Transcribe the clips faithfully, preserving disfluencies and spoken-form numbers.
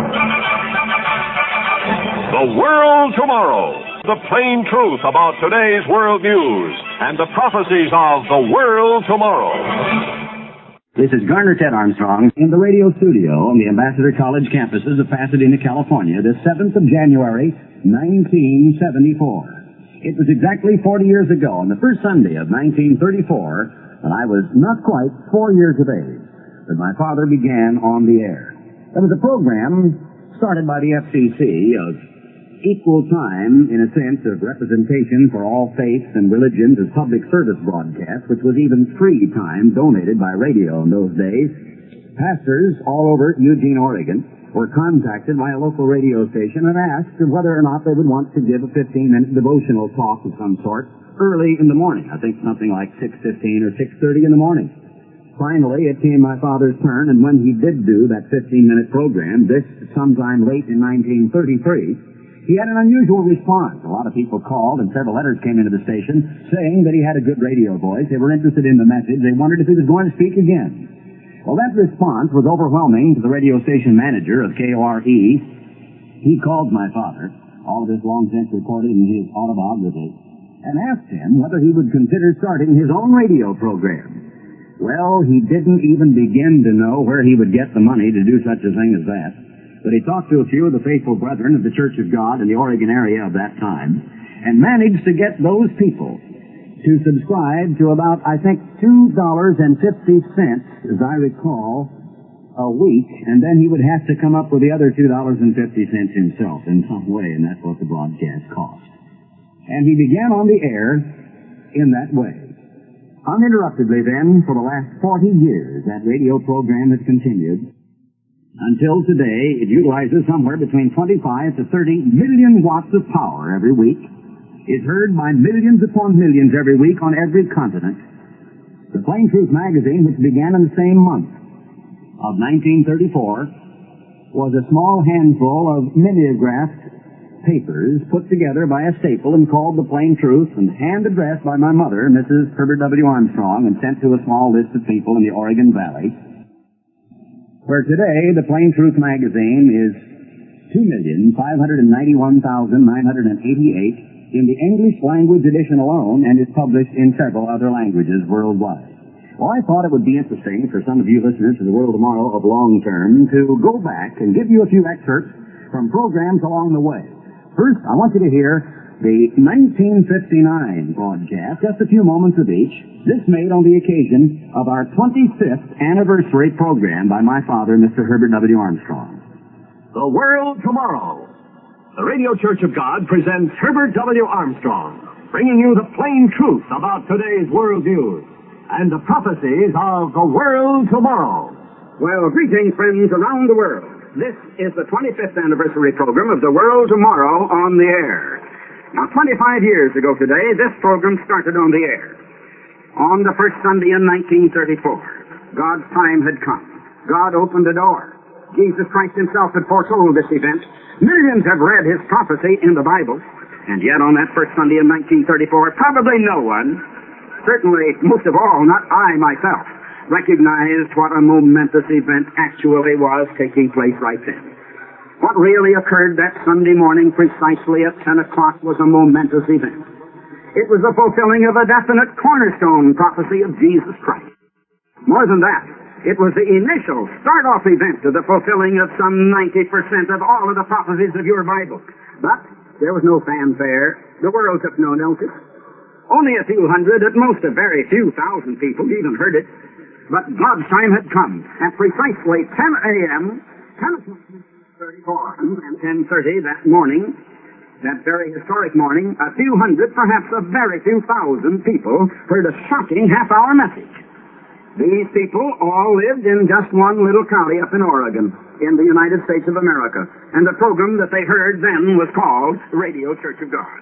The World Tomorrow. The plain truth about today's world news and the prophecies of the world tomorrow. This is Garner Ted Armstrong in the radio studio on the Ambassador College campuses of Pasadena, California, the seventh of January, nineteen seventy-four. It was exactly forty years ago, on the first Sunday of nineteen thirty-four, when I was not quite four years of age, that my father began on the air. There was a program started by the F C C of equal time, in a sense, of representation for all faiths and religions as public service broadcasts, which was even free time donated by radio in those days. Pastors all over Eugene, Oregon, were contacted by a local radio station and asked whether or not they would want to give a fifteen-minute devotional talk of some sort early in the morning. I think something like six fifteen or six thirty in the morning. Finally, it came my father's turn, and when he did do that fifteen-minute program, this sometime late in nineteen thirty-three, he had an unusual response. A lot of people called, and several letters came into the station saying that he had a good radio voice. They were interested in the message. They wondered if he was going to speak again. Well, that response was overwhelming to the radio station manager of K O R E. He called my father, all of this long since recorded in his autobiography, and asked him whether he would consider starting his own radio program. Well, he didn't even begin to know where he would get the money to do such a thing as that. But he talked to a few of the faithful brethren of the Church of God in the Oregon area of that time and managed to get those people to subscribe to about, I think, two dollars and fifty cents, as I recall, a week, and then he would have to come up with the other two dollars and fifty cents himself in some way, and that's what the broadcast cost. And he began on the air in that way. Uninterruptedly then, for the last forty years, that radio program has continued. Until today, it utilizes somewhere between twenty-five to thirty million watts of power every week, is heard by millions upon millions every week on every continent. The Plain Truth magazine, which began in the same month of nineteen thirty-four, was a small handful of mimeographed papers put together by a staple and called The Plain Truth and hand-addressed by my mother, Missus Herbert W. Armstrong, and sent to a small list of people in the Oregon Valley, where today the Plain Truth magazine is two million five hundred ninety-one thousand nine hundred eighty-eight in the English language edition alone and is published in several other languages worldwide. Well, I thought it would be interesting for some of you listeners to the World Tomorrow of Long Term to go back and give you a few excerpts from programs along the way. First, I want you to hear the nineteen fifty-nine broadcast, just a few moments of each, this made on the occasion of our twenty-fifth anniversary program by my father, Mister Herbert W. Armstrong. The World Tomorrow. The Radio Church of God presents Herbert W. Armstrong, bringing you the plain truth about today's world news and the prophecies of the world tomorrow. Well, greetings, friends around the world. This is the twenty-fifth anniversary program of the World Tomorrow on the air. Now, twenty-five years ago today, this program started on the air. On the first Sunday in nineteen thirty-four, God's time had come. God opened the door. Jesus Christ himself had foretold this event. Millions have read his prophecy in the Bible. And yet on that first Sunday in nineteen thirty-four, probably no one, certainly most of all, not I myself, recognized what a momentous event actually was taking place right then. What really occurred that Sunday morning precisely at ten o'clock was a momentous event. It was the fulfilling of a definite cornerstone prophecy of Jesus Christ. More than that, it was the initial start-off event of the fulfilling of some ninety percent of all of the prophecies of your Bible. But there was no fanfare. The world took no notice. Only a few hundred, at most a very few thousand people even heard it. But God's time had come. At precisely ten a.m., ten o'clock, thirty-four, and ten thirty that morning, that very historic morning, a few hundred, perhaps a very few thousand people heard a shocking half-hour message. These people all lived in just one little county up in Oregon, in the United States of America, and the program that they heard then was called Radio Church of God.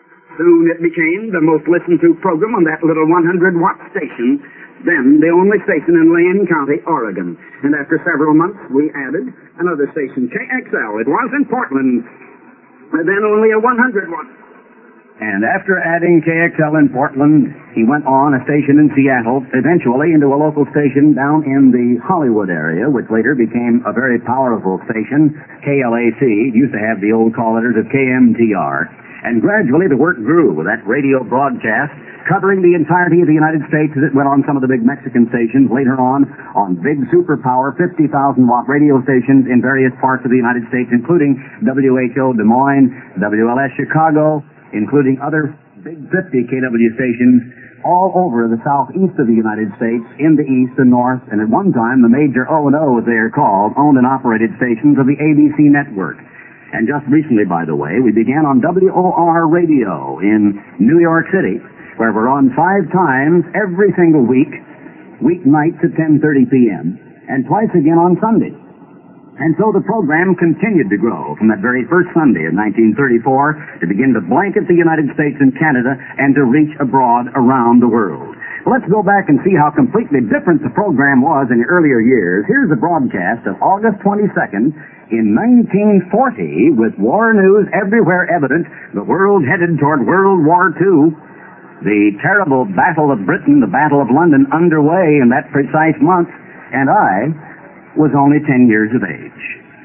Soon it became the most listened to program on that little one hundred watt station, then the only station in Lane County, Oregon. And after several months, we added another station, K X L. It was in Portland, then only a one hundred watt And after adding K X L in Portland, he went on a station in Seattle, eventually into a local station down in the Hollywood area, which later became a very powerful station, K L A C. It used to have the old call letters of K M T R. And gradually the work grew with that radio broadcast covering the entirety of the United States as it went on some of the big Mexican stations, later on on big superpower fifty thousand watt radio stations in various parts of the United States, including W H O Des Moines, W L S Chicago, including other big fifty K W stations all over the southeast of the United States, in the east and north, and at one time the major O and O, as they are called, owned and operated stations of the A B C network. And just recently, by the way, we began on W O R radio in New York City, where we're on five times every single week, weeknights at ten thirty p.m., and twice again on Sunday. And so the program continued to grow from that very first Sunday of nineteen thirty-four to begin to blanket the United States and Canada and to reach abroad around the world. Well, let's go back and see how completely different the program was in the earlier years. Here's a broadcast of August twenty-second in nineteen forty with war news everywhere evident, the world headed toward World War Two. The terrible Battle of Britain, the Battle of London, underway in that precise month, and I was only ten years of age.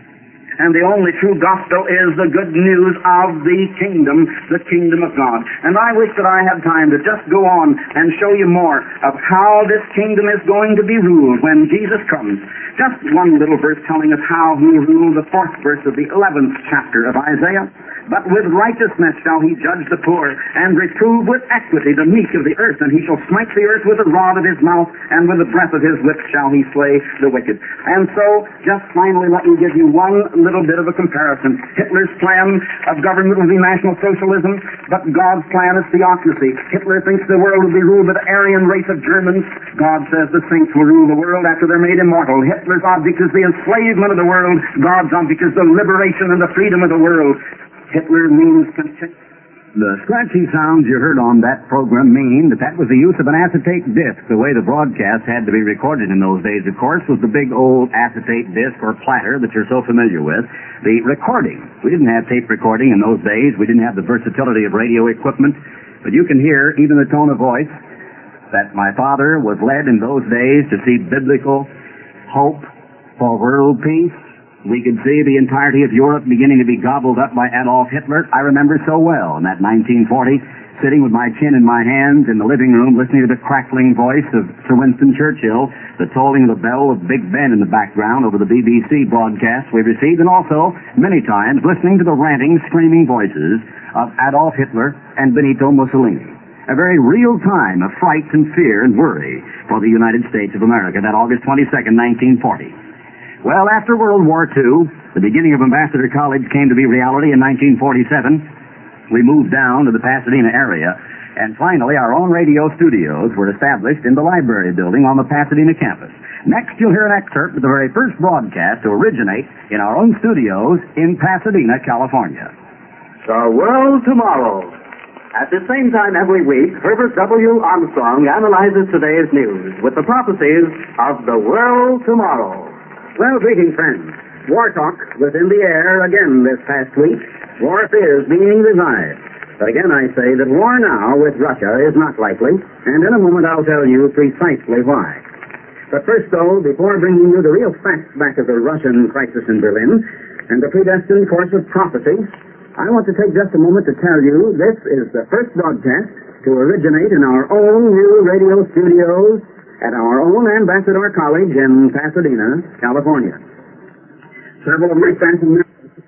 And the only true gospel is the good news of the kingdom, the kingdom of God. And I wish that I had time to just go on and show you more of how this kingdom is going to be ruled when Jesus comes. Just one little verse telling us how he ruled, the fourth verse of the eleventh chapter of Isaiah. But with righteousness shall he judge the poor, and reprove with equity the meek of the earth. And he shall smite the earth with the rod of his mouth, and with the breath of his lips shall he slay the wicked. And so, just finally, let me give you one little bit of a comparison. Hitler's plan of government will be National Socialism, but God's plan is theocracy. Hitler thinks the world will be ruled by the Aryan race of Germans. God says the saints will rule the world after they're made immortal. Hitler's object is the enslavement of the world. God's object is the liberation and the freedom of the world. Hitler means content. The scratchy sounds you heard on that program mean that that was the use of an acetate disc. The way the broadcast had to be recorded in those days, of course, was the big old acetate disc or platter that you're so familiar with. The recording. We didn't have tape recording in those days. We didn't have the versatility of radio equipment. But you can hear, even the tone of voice, that my father was led in those days to see biblical hope for world peace. We could see the entirety of Europe beginning to be gobbled up by Adolf Hitler. I remember so well in that nineteen forty, sitting with my chin in my hands in the living room, listening to the crackling voice of Sir Winston Churchill, the tolling of the bell of Big Ben in the background over the B B C broadcast we received, and also, many times, listening to the ranting, screaming voices of Adolf Hitler and Benito Mussolini. A very real time of fright and fear and worry for the United States of America, that August twenty-second, nineteen forty. Well, after World War Two, the beginning of Ambassador College came to be reality in nineteen forty-seven. We moved down to the Pasadena area, and finally our own radio studios were established in the library building on the Pasadena campus. Next, you'll hear an excerpt of the very first broadcast to originate in our own studios in Pasadena, California. The World Tomorrow. At the same time every week, Herbert W. Armstrong analyzes today's news with the prophecies of the World Tomorrow. Well, greetings, friends. War talk was in the air again this past week. War is being revived. But again, I say that war now with Russia is not likely, and in a moment I'll tell you precisely why. But first, though, before bringing you the real facts back of the Russian crisis in Berlin and the predestined course of prophecy, I want to take just a moment to tell you this is the first broadcast to originate in our own new radio studios at our own Ambassador College in Pasadena, California. Several of my friends and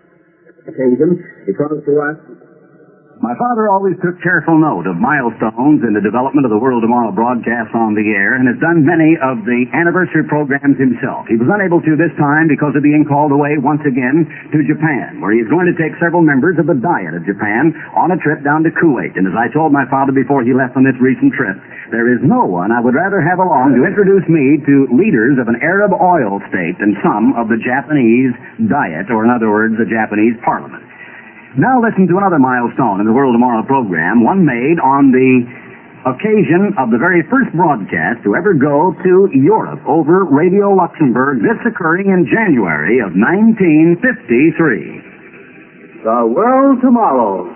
occasion because to us. My father always took careful note of milestones in the development of the World Tomorrow broadcast on the air and has done many of the anniversary programs himself. He was unable to this time because of being called away once again to Japan, where he is going to take several members of the Diet of Japan on a trip down to Kuwait. And as I told my father before he left on this recent trip, there is no one I would rather have along to introduce me to leaders of an Arab oil state than some of the Japanese Diet, or in other words, the Japanese Parliament. Now listen to another milestone in the World Tomorrow program, one made on the occasion of the very first broadcast to ever go to Europe over Radio Luxembourg, this occurring in January of nineteen fifty-three. The World Tomorrow.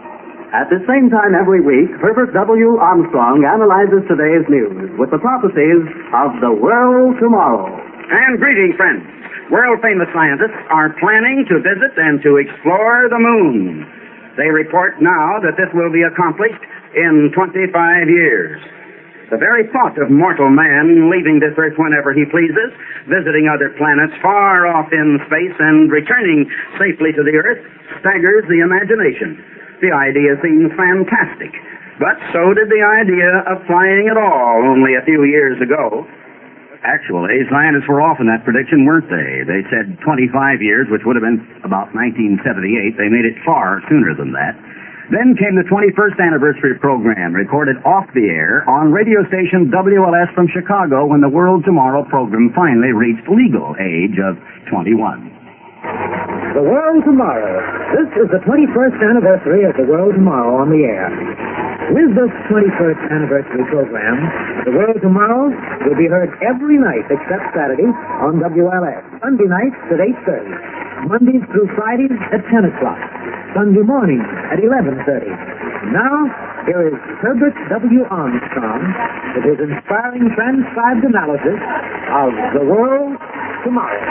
At the same time every week, Herbert W. Armstrong analyzes today's news with the prophecies of the world tomorrow. And greeting, friends. World-famous scientists are planning to visit and to explore the moon. They report now that this will be accomplished in twenty-five years. The very thought of mortal man leaving this earth whenever he pleases, visiting other planets far off in space, and returning safely to the earth staggers the imagination. The idea seems fantastic, but so did the idea of flying at all only a few years ago. Actually, scientists were off in that prediction, weren't they? They said twenty-five years, which would have been about nineteen seventy-eight. They made it far sooner than that. Then came the twenty-first anniversary program, recorded off the air on radio station W L S from Chicago when the World Tomorrow program finally reached legal age of twenty-one. The World Tomorrow. This is the twenty-first anniversary of the World Tomorrow on the air. With this twenty-first anniversary program, the World Tomorrow will be heard every night except Saturday on W L S. Sunday nights at eight thirty. Mondays through Fridays at ten o'clock. Sunday mornings at eleven thirty. Now, here is Herbert W. Armstrong with his inspiring transcribed analysis of the World Tomorrow.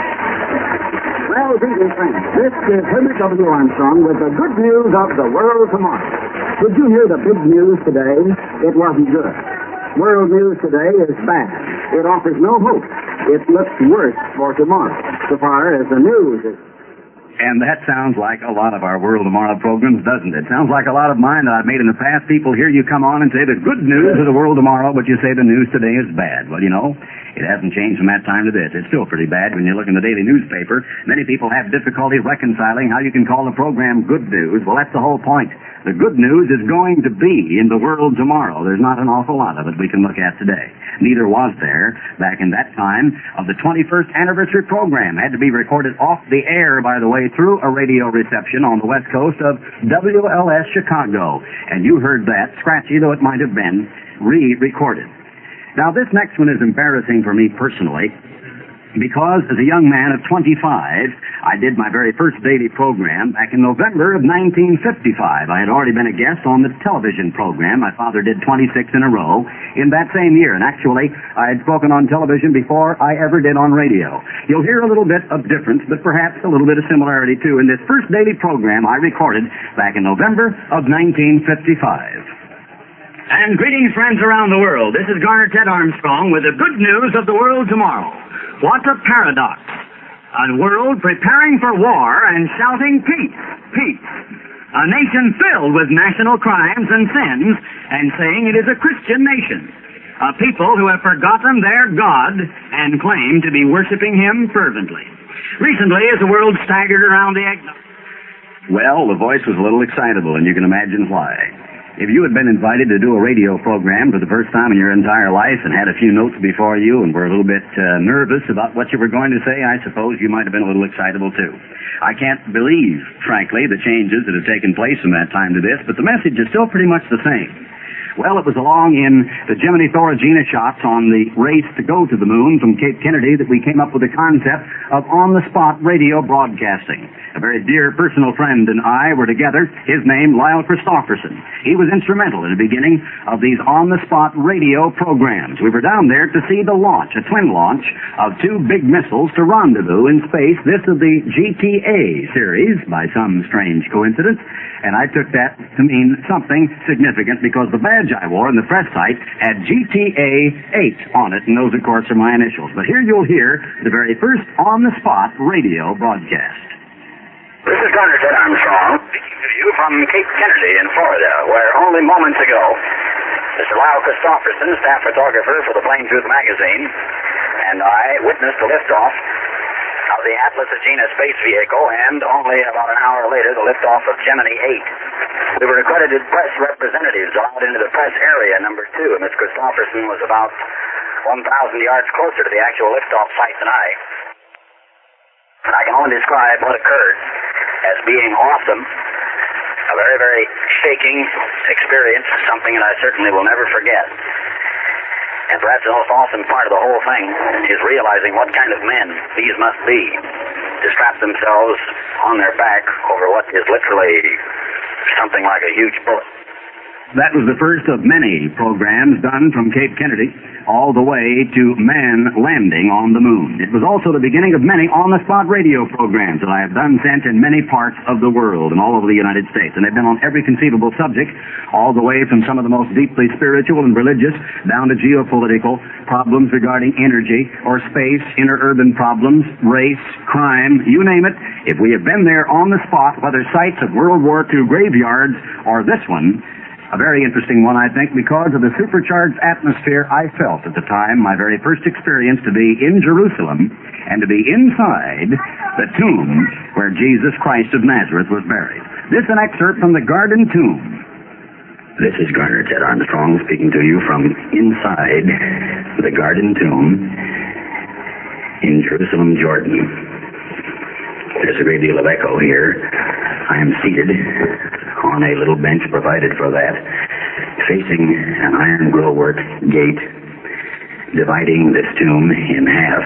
Well, greetings, friends. This is Herbert W. Armstrong with the good news of the world tomorrow. Did you hear the big news today? It wasn't good. World news today is bad. It offers no hope. It looks worse for tomorrow, so far as the news is. And that sounds like a lot of our World Tomorrow programs, doesn't it? Sounds like a lot of mine that I've made in the past. People hear you come on and say the good news of the world tomorrow, but you say the news today is bad. Well, you know, it hasn't changed from that time to this. It's still pretty bad when you look in the daily newspaper. Many people have difficulty reconciling how you can call the program good news. Well, that's the whole point. The good news is going to be in the world tomorrow. There's not an awful lot of it we can look at today. Neither was there back in that time of the twenty-first anniversary program. Had to be recorded off the air, by the way, through a radio reception on the west coast of W L S Chicago. And you heard that, scratchy though it might have been, re-recorded. Now, this next one is embarrassing for me personally, because as a young man of twenty-five, I did my very first daily program back in November of nineteen fifty-five. I had already been a guest on the television program. My father did twenty-six in a row in that same year. And actually, I had spoken on television before I ever did on radio. You'll hear a little bit of difference, but perhaps a little bit of similarity too in this first daily program I recorded back in November of nineteen fifty-five. And greetings, friends around the world. This is Garner Ted Armstrong with the good news of the world tomorrow. What a paradox. A world preparing for war and shouting peace, peace. A nation filled with national crimes and sins and saying it is a Christian nation. A people who have forgotten their God and claim to be worshiping Him fervently. Recently, as the world staggered around the egg... Well, the voice was a little excitable, and you can imagine why. If you had been invited to do a radio program for the first time in your entire life and had a few notes before you and were a little bit uh, nervous about what you were going to say, I suppose you might have been a little excitable too. I can't believe, frankly, the changes that have taken place from that time to this, but the message is still pretty much the same. Well, it was along in the Gemini Thoragina shots on the race to go to the moon from Cape Kennedy that we came up with the concept of on-the-spot radio broadcasting. A very dear personal friend and I were together. His name, Lyle Christofferson. He was instrumental in the beginning of these on-the-spot radio programs. We were down there to see the launch, a twin launch, of two big missiles to rendezvous in space. This is the G T A series, by some strange coincidence. And I took that to mean something significant because the badge I wore in the press site had G T A eight on it, and those, of course, are my initials. But here you'll hear the very first on-the-spot radio broadcast. This is Garner Ted Armstrong, speaking to you from Cape Kennedy in Florida, where only moments ago, Mister Lyle Christofferson, staff photographer for the Plain Truth magazine, and I witnessed the liftoff of the Atlas Agena space vehicle, and only about an hour later, the liftoff of Gemini eight. We were accredited press representatives allowed into the press area number two, and Miss Christofferson was about one thousand yards closer to the actual liftoff site than I. And I can only describe what occurred as being awesome, a very, very shaking experience, something that I certainly will never forget. And perhaps the most awesome part of the whole thing is realizing what kind of men these must be to strap themselves on their back over what is literally something like a huge bullet. That was the first of many programs done from Cape Kennedy all the way to man landing on the moon. It was also the beginning of many on-the-spot radio programs that I have done sent in many parts of the world and all over the United States. And they've been on every conceivable subject, all the way from some of the most deeply spiritual and religious down to geopolitical problems regarding energy or space, interurban problems, race, crime, you name it. If we have been there on the spot, whether sites of World War Two graveyards or this one, a very interesting one, I think, because of the supercharged atmosphere I felt at the time, my very first experience to be in Jerusalem and to be inside the tomb where Jesus Christ of Nazareth was buried. This is an excerpt from the Garden Tomb. This is Garner Ted Armstrong speaking to you from inside the Garden Tomb in Jerusalem, Jordan. There's a great deal of echo here. I am seated on a little bench provided for that, facing an iron grillwork gate dividing this tomb in half.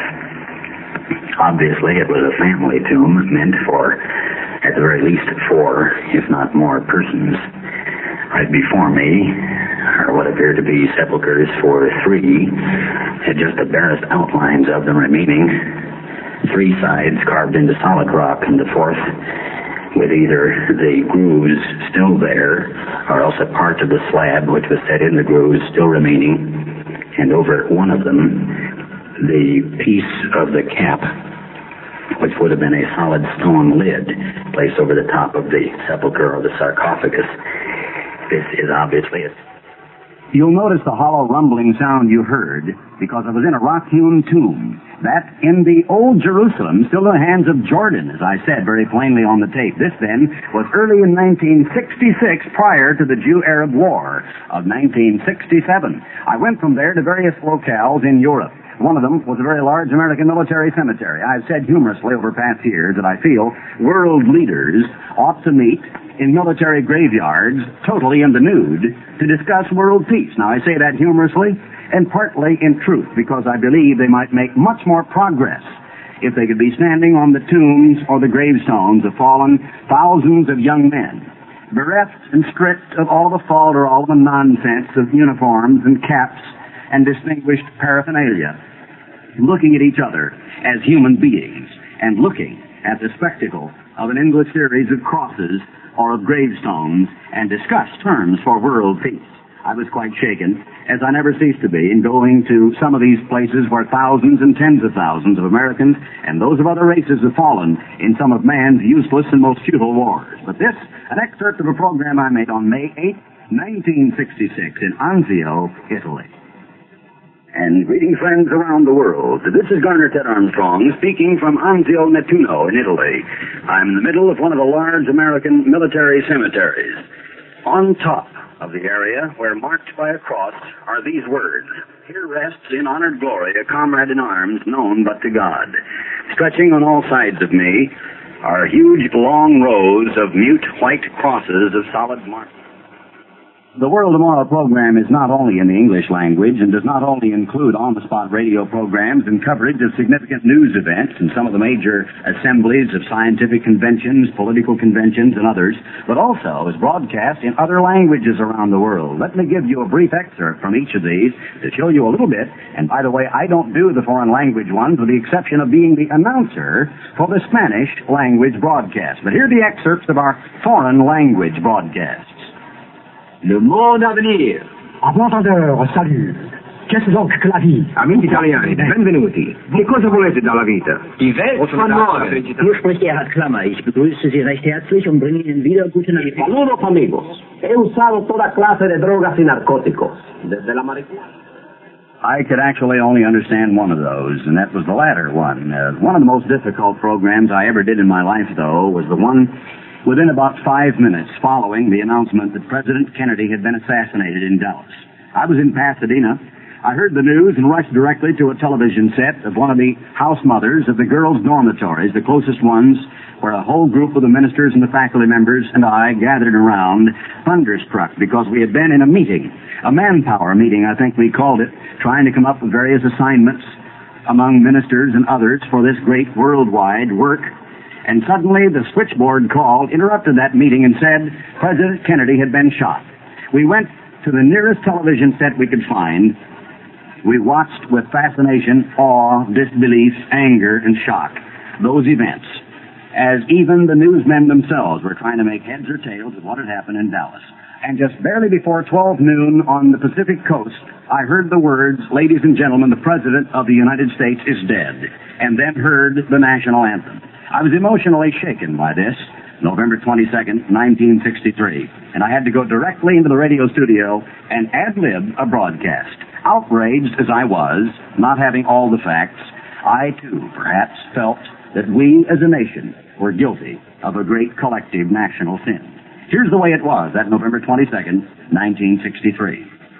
Obviously, it was a family tomb meant for, at the very least, four, if not more, persons. Right before me are what appear to be sepulchres for three, just the barest outlines of them remaining. Three sides carved into solid rock, and the fourth with either the grooves still there, or else a part of the slab which was set in the grooves still remaining, and over one of them, the piece of the cap, which would have been a solid stone lid, placed over the top of the sepulcher or the sarcophagus. This is obviously it. You'll notice the hollow rumbling sound you heard because I was in a rock-hewn tomb. That in the old Jerusalem, still in the hands of Jordan, as I said very plainly on the tape. This then was early in nineteen sixty-six, prior to the Jew-Arab War of nineteen sixty-seven. I went from there to various locales in Europe. One of them was a very large American military cemetery. I've said humorously over past years that I feel world leaders ought to meet in military graveyards, totally in the nude, to discuss world peace. Now, I say that humorously and partly in truth, because I believe they might make much more progress if they could be standing on the tombs or the gravestones of fallen thousands of young men, bereft and stripped of all the fault or all the nonsense of uniforms and caps and distinguished paraphernalia, looking at each other as human beings and looking at the spectacle of an endless series of crosses or of gravestones and discuss terms for world peace. I was quite shaken, as I never cease to be, in going to some of these places where thousands and tens of thousands of Americans and those of other races have fallen in some of man's useless and most futile wars. But this, an excerpt of a program I made on May eighth, nineteen sixty-six in Anzio, Italy. And greeting friends around the world. This is Garner Ted Armstrong speaking from Anzio, Nettuno in Italy. I'm in the middle of one of the large American military cemeteries. On top of the area where marked by a cross are these words: "Here rests in honored glory a comrade in arms known but to God." Stretching on all sides of me are huge long rows of mute white crosses of solid marble. The World Tomorrow program is not only in the English language and does not only include on-the-spot radio programs and coverage of significant news events and some of the major assemblies of scientific conventions, political conventions, and others, but also is broadcast in other languages around the world. Let me give you a brief excerpt from each of these to show you a little bit. And by the way, I don't do the foreign language ones with the exception of being the announcer for the Spanish language broadcast. But here are the excerpts of our foreign language broadcasts. Le monde à venir. Aventador, salut. Qu'est-ce donc que la vie? Amici italiani, benvenuti. Che cosa volete dalla vita? Die Welt von morgen. Hier spricht Gerhard Klammer. Ich begrüße Sie recht herzlich und bringe Ihnen wieder gute Nachrichten. Saludos amigos. He usado toda clase de drogas y narcóticos. Desde la marihuana. I could actually only understand one of those, and that was the latter one. Uh, one of the most difficult programs I ever did in my life, though, was the one within about five minutes following the announcement that President Kennedy had been assassinated in Dallas. I was in Pasadena. I heard the news and rushed directly to a television set of one of the house mothers of the girls' dormitories, the closest ones, where a whole group of the ministers and the faculty members and I gathered around, thunderstruck, because we had been in a meeting, a manpower meeting, I think we called it, trying to come up with various assignments among ministers and others for this great worldwide work. And suddenly the switchboard call interrupted that meeting and said President Kennedy had been shot. We went to the nearest television set we could find. We watched with fascination, awe, disbelief, anger, and shock those events, as even the newsmen themselves were trying to make heads or tails of what had happened in Dallas. And just barely before twelve noon on the Pacific coast, I heard the words, "Ladies and gentlemen, the President of the United States is dead," and then heard the national anthem. I was emotionally shaken by this, November twenty-second, nineteen sixty-three, and I had to go directly into the radio studio and ad-lib a broadcast. Outraged as I was, not having all the facts, I too perhaps felt that we as a nation were guilty of a great collective national sin. Here's the way it was that November twenty-second, nineteen sixty-three.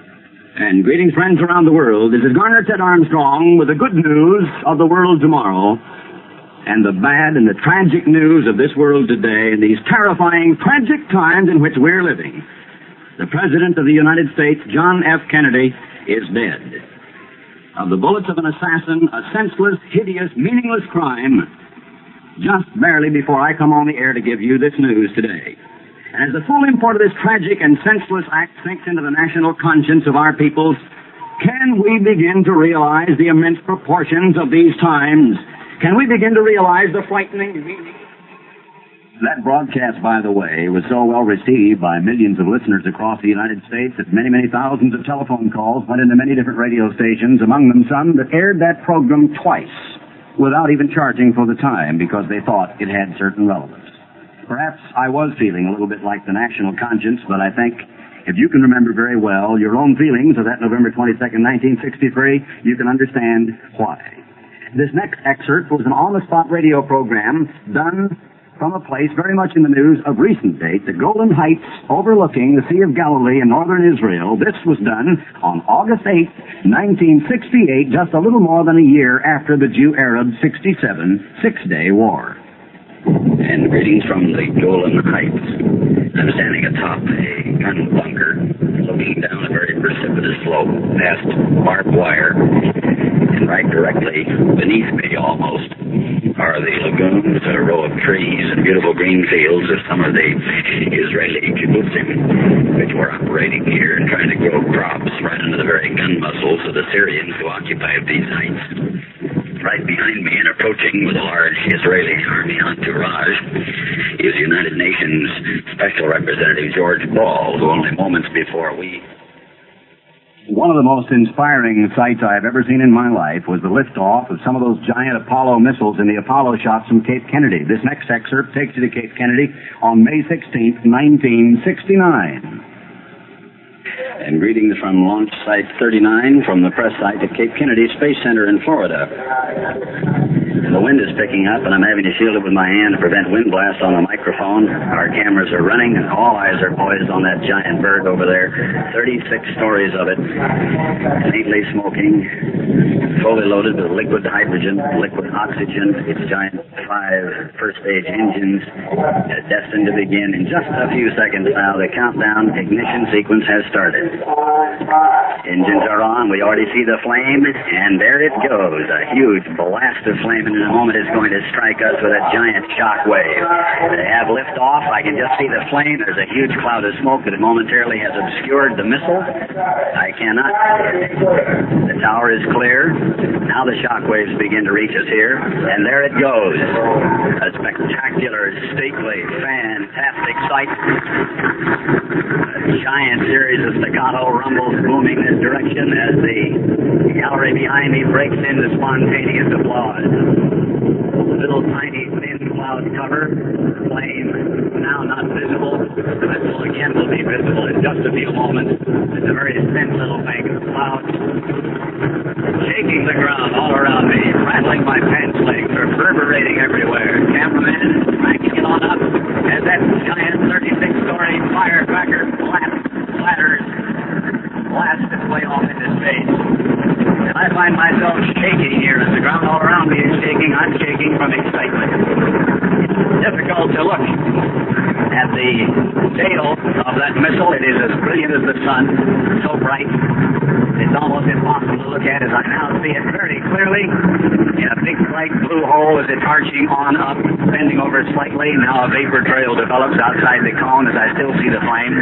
And greetings, friends around the world. This is Garner Ted Armstrong with the good news of the world tomorrow and the bad and the tragic news of this world today in these terrifying, tragic times in which we're living. The President of the United States, John F. Kennedy, is dead. Of the bullets of an assassin, a senseless, hideous, meaningless crime, just barely before I come on the air to give you this news today. And as the full import of this tragic and senseless act sinks into the national conscience of our peoples, can we begin to realize the immense proportions of these times? Can we begin to realize the frightening meaning? That broadcast, by the way, was so well received by millions of listeners across the United States that many, many thousands of telephone calls went into many different radio stations, among them some that aired that program twice without even charging for the time because they thought it had certain relevance. Perhaps I was feeling a little bit like the national conscience, but I think if you can remember very well your own feelings of that November twenty-second, nineteen sixty-three, you can understand why. This next excerpt was an on-the-spot radio program done from a place very much in the news of recent date, the Golden Heights overlooking the Sea of Galilee in northern Israel. This was done on August eighth, nineteen sixty-eight, just a little more than a year after the Jew-Arab sixty-seven Six-Day War. And greetings from the Golan Heights. I'm standing atop a gun bunker, looking down a very precipitous slope past barbed wire, and right directly beneath me almost are the lagoons, a row of trees, and beautiful green fields of some of the Israeli kibbutzim, which were operating here and trying to grow crops right under the very gun muzzles of the Syrians who occupied these heights. Right behind me and approaching with a large Israeli army entourage is United Nations Special Representative George Ball, who only moments before we... One of the most inspiring sights I've ever seen in my life was the liftoff of some of those giant Apollo missiles in the Apollo shots from Cape Kennedy. This next excerpt takes you to Cape Kennedy on May sixteenth, nineteen sixty-nine. And greetings from Launch Site thirty-nine from the press site at Cape Kennedy Space Center in Florida. The wind is picking up, and I'm having to shield it with my hand to prevent wind blasts on the microphone. Our cameras are running, and all eyes are poised on that giant bird over there. thirty-six stories of it, faintly smoking, fully loaded with liquid hydrogen, liquid oxygen. Its giant five first-stage engines are destined to begin in just a few seconds now. The countdown ignition sequence has started. Engines are on. We already see the flame, and there it goes. A huge blast of flame, and in a moment it's going to strike us with a giant shock wave. They have liftoff. I can just see the flame. There's a huge cloud of smoke that momentarily has obscured the missile. I cannot. The tower is clear. Now the shock waves begin to reach us here, and there it goes. A spectacular, stately, fantastic sight. A giant series of staccato rumbles booming this direction as the gallery behind me breaks into spontaneous applause. Little tiny thin cloud cover, flame now not visible. The missile again will be visible in just a few moments. It's a very thin little bank of clouds, shaking the ground all around me, rattling my pants legs, reverberating everywhere. Cameraman cranking it on up as that giant thirty-six story firecracker splatters, blasts its way off into space. And I find myself shaking here as the ground all around me is shaking. I'm shaking from excitement. It's difficult to look at the tail of of that missile. It is as brilliant as the sun, so bright. It's almost impossible to look at as I now see it very clearly in a big bright blue hole as it's arching on up, bending over slightly. Now a vapor trail develops outside the cone as I still see the flame.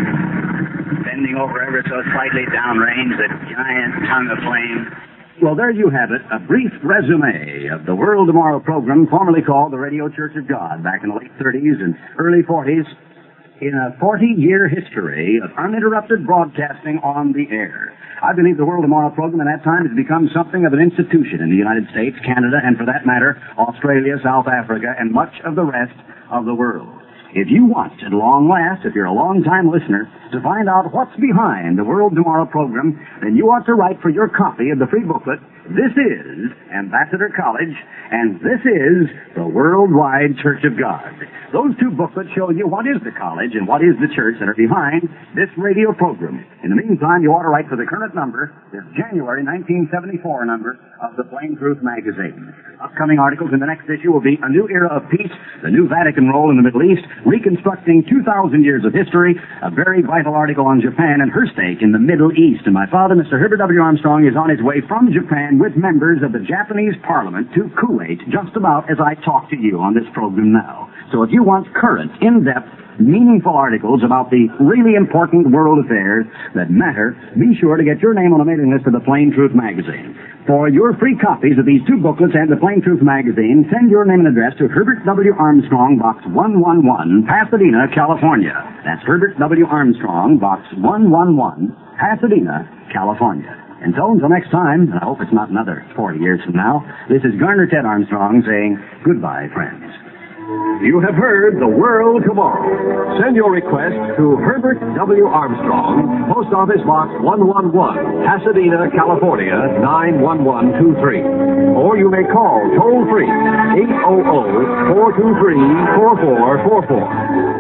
Bending over ever so slightly downrange, the giant tongue of flame. Well, there you have it, a brief resume of the World Tomorrow program, formerly called the Radio Church of God, back in the late thirties and early forties, in a forty-year history of uninterrupted broadcasting on the air. I believe the World Tomorrow program in that time has become something of an institution in the United States, Canada, and for that matter, Australia, South Africa, and much of the rest of the world. If you want, at long last, if you're a long-time listener, to find out what's behind the World Tomorrow program, then you ought to write for your copy of the free booklet, This is Ambassador College, and this is the Worldwide Church of God. Those two booklets show you what is the college and what is the church that are behind this radio program. In the meantime, you ought to write for the current number, the January nineteen seventy-four number of the Plain Truth magazine. Upcoming articles in the next issue will be A New Era of Peace, the New Vatican Role in the Middle East, Reconstructing two thousand Years of History, a very vital article on Japan and her stake in the Middle East. And my father, Mister Herbert W. Armstrong, is on his way from Japan with members of the Japanese Parliament to Kuwait, just about as I talk to you on this program now. So if you want current, in-depth, meaningful articles about the really important world affairs that matter, be sure to get your name on the mailing list of the Plain Truth magazine. For your free copies of these two booklets and the Plain Truth magazine, send your name and address to Herbert W. Armstrong, Box one one one, Pasadena, California. That's Herbert W. Armstrong, Box one one one, Pasadena, California. And so, until next time, and I hope it's not another forty years from now, this is Garner Ted Armstrong saying goodbye, friends. You have heard The World Tomorrow. Send your request to Herbert W. Armstrong, Post Office Box one one one, Pasadena, California, nine one one two three. Or you may call toll-free, eight hundred, four two three, four four four four.